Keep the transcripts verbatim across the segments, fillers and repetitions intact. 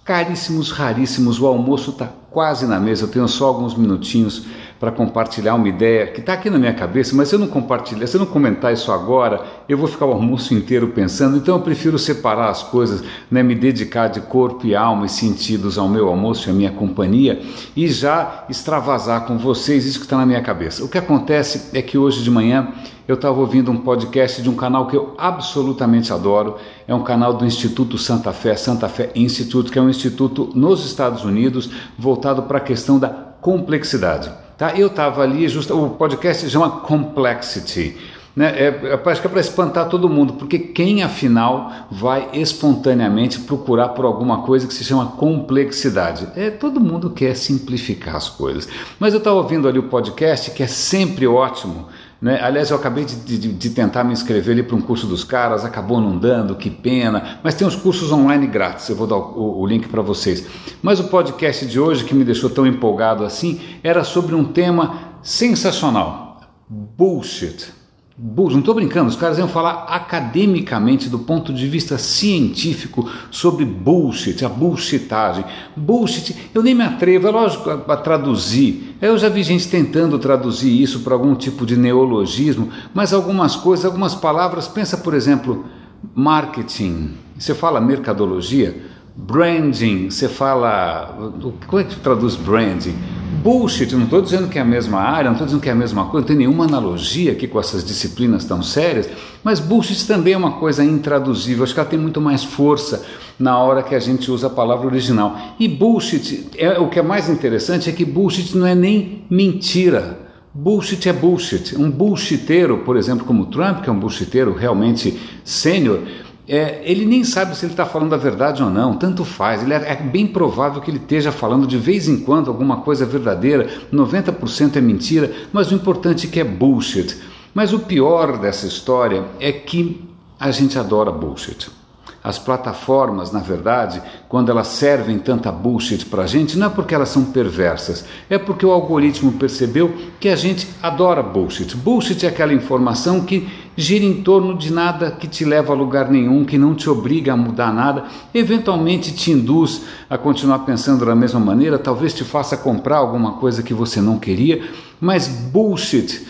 Caríssimos, raríssimos, o almoço está quase na mesa, eu tenho só alguns minutinhos para compartilhar uma ideia que está aqui na minha cabeça, mas se eu não compartilhar, se eu não comentar isso agora, eu vou ficar o almoço inteiro pensando, então eu prefiro separar as coisas, né, me dedicar de corpo e alma e sentidos ao meu almoço e à minha companhia e já extravasar com vocês isso que está na minha cabeça. O que acontece é que hoje de manhã eu estava ouvindo um podcast de um canal que eu absolutamente adoro, é um canal do Instituto Santa Fé, Santa Fé Institute, que é um instituto nos Estados Unidos voltado para a questão da complexidade. Tá? Eu estava ali, justo, o podcast se chama Complexity, né? é, acho que é para espantar todo mundo, porque quem afinal vai espontaneamente procurar por alguma coisa que se chama complexidade? É, todo mundo quer simplificar as coisas, mas eu estava ouvindo ali o podcast, que é sempre ótimo, né? Aliás, eu acabei de, de, de tentar me inscrever ali para um curso dos caras, acabou não dando, que pena, mas tem uns cursos online grátis, eu vou dar o, o link para vocês. Mas o podcast de hoje, que me deixou tão empolgado assim, era sobre um tema sensacional: bullshit. Bullshit. Não estou brincando, os caras iam falar academicamente, do ponto de vista científico, sobre bullshit, a bullshitagem. Bullshit, eu nem me atrevo, é lógico, a, a traduzir. Eu já vi gente tentando traduzir isso para algum tipo de neologismo, mas algumas coisas, algumas palavras, pensa por exemplo, marketing, você fala mercadologia, branding, você fala, como é que traduz branding? Bullshit, não estou dizendo que é a mesma área, não estou dizendo que é a mesma coisa, não tem nenhuma analogia aqui com essas disciplinas tão sérias, mas bullshit também é uma coisa intraduzível, acho que ela tem muito mais força na hora que a gente usa a palavra original. E bullshit, é, o que é mais interessante é que bullshit não é nem mentira. Bullshit é bullshit. Um bullshiteiro, por exemplo, como o Trump, que é um bullshiteiro realmente sênior, É, ele nem sabe se ele está falando a verdade ou não, tanto faz, ele é, é bem provável que ele esteja falando de vez em quando alguma coisa verdadeira, noventa por cento é mentira, mas o importante é que é bullshit. Mas o pior dessa história é que a gente adora bullshit. As plataformas, na verdade, quando elas servem tanta bullshit para a gente, não é porque elas são perversas, é porque o algoritmo percebeu que a gente adora bullshit. Bullshit é aquela informação que gira em torno de nada, que te leva a lugar nenhum, que não te obriga a mudar nada, eventualmente te induz a continuar pensando da mesma maneira, talvez te faça comprar alguma coisa que você não queria, mas bullshit,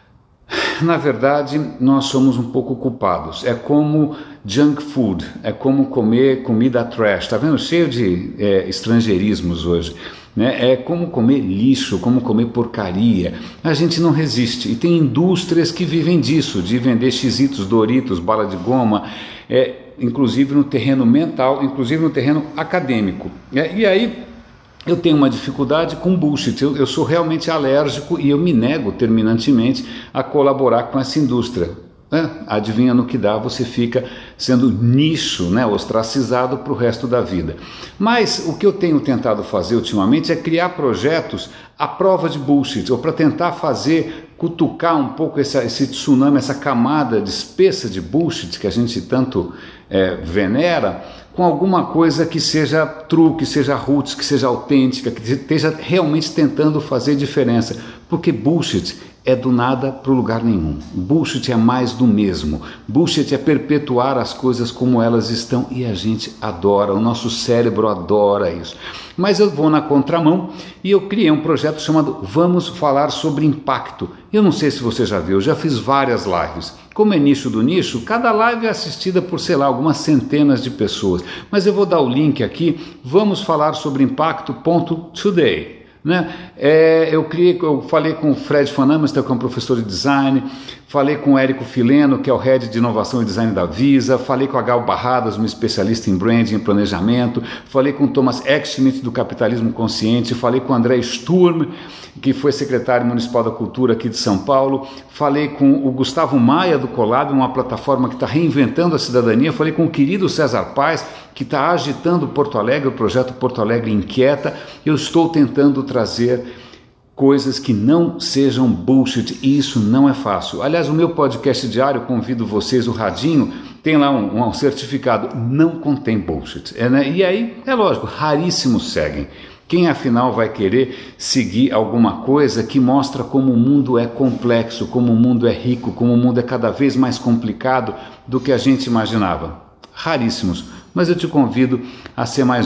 na verdade, nós somos um pouco culpados. É como junk food, é como comer comida trash. Está vendo? Cheio de é, estrangeirismos hoje. Né? É como comer lixo, como comer porcaria. A gente não resiste. E tem indústrias que vivem disso, de vender xizitos, Doritos, bala de goma, é, inclusive no terreno mental, inclusive no terreno acadêmico. É, e aí eu tenho uma dificuldade com bullshit, eu, eu sou realmente alérgico e eu me nego terminantemente a colaborar com essa indústria. É, adivinha no que dá, você fica sendo nicho, né, ostracizado para o resto da vida. Mas o que eu tenho tentado fazer ultimamente é criar projetos à prova de bullshit, ou para tentar fazer, cutucar um pouco essa, esse tsunami, essa camada de espessa de bullshit que a gente tanto é, venera, com alguma coisa que seja true, que seja roots, que seja autêntica, que esteja realmente tentando fazer diferença, porque bullshit é do nada para o lugar nenhum. Bullshit é mais do mesmo. Bullshit é perpetuar as coisas como elas estão e a gente adora, o nosso cérebro adora isso. Mas eu vou na contramão e eu criei um projeto chamado Vamos Falar Sobre Impacto. Eu não sei se você já viu, eu já fiz várias lives. Como é nicho do nicho, cada live é assistida por, sei lá, algumas centenas de pessoas. Mas eu vou dar o link aqui, vamos falar sobre impacto.today. Né? É, eu, criei, eu falei com o Fred Fanamister, que é um professor de design, falei com o Érico Fileno, que é o head de inovação e design da Visa, falei com a Gal Barradas, uma especialista em branding e planejamento, falei com o Thomas Eckschmidt, do Capitalismo Consciente, falei com o André Sturm, que foi secretário municipal da Cultura aqui de São Paulo, falei com o Gustavo Maia, do Colab, uma plataforma que está reinventando a cidadania, falei com o querido César Paz, que está agitando Porto Alegre, o projeto Porto Alegre Inquieta. Eu estou tentando trazer coisas que não sejam bullshit, e isso não é fácil. Aliás, o meu podcast diário, convido vocês, o Radinho, tem lá um, um certificado, não contém bullshit. É, né? E aí, é lógico, raríssimos seguem. Quem afinal vai querer seguir alguma coisa que mostra como o mundo é complexo, como o mundo é rico, como o mundo é cada vez mais complicado do que a gente imaginava? Raríssimos. Mas eu te convido a ser mais um.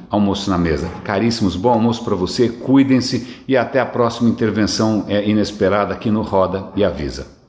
Almoço na Mesa. Caríssimos, bom almoço para você, cuidem-se e até a próxima intervenção é, inesperada aqui no Roda e Avisa.